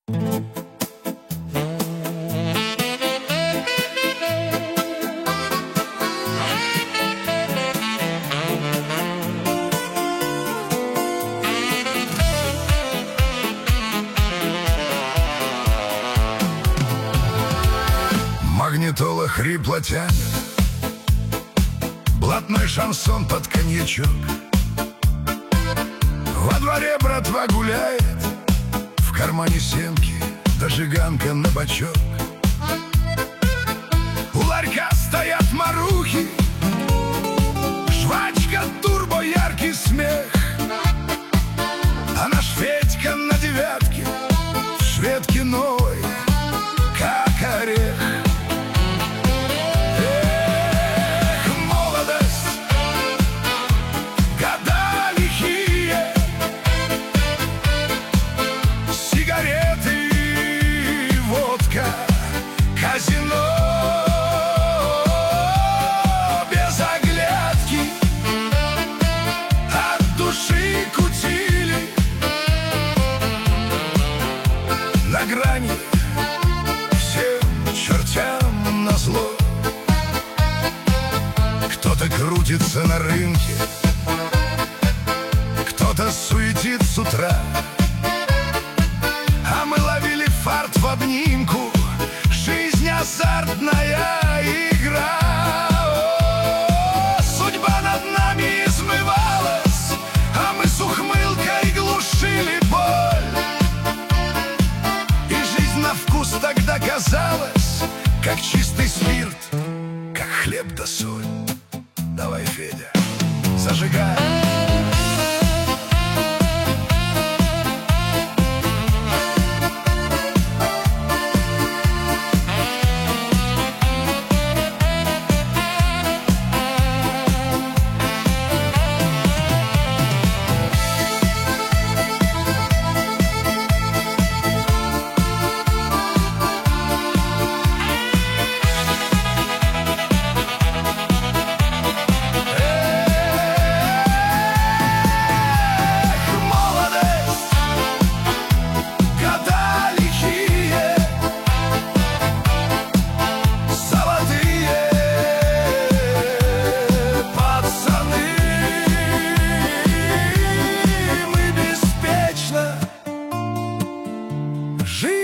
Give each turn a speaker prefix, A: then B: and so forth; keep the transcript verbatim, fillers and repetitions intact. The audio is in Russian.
A: Магнитола хрипло тянет блатной шансон под коньячок. Во дворе братва гуляет, в кармане семки, зажиганка на бочок. У ларька стоят марухи, жвачка, турбо, яркий смех. А наш Федька на девятке в шведке новой, как орех. Казино без оглядки, от души кутили на грани, всем чертям назло. Кто-то крутится на рынке, кто-то суетит с утра, а мы ловили фарт в обнимку. Жизнь азартная игра. О, судьба над нами измывалась, а мы с ухмылкой глушили боль. И жизнь на вкус тогда казалась, как чистый спирт, как хлеб да соль. Давай, Федя, зажигай. Жизнь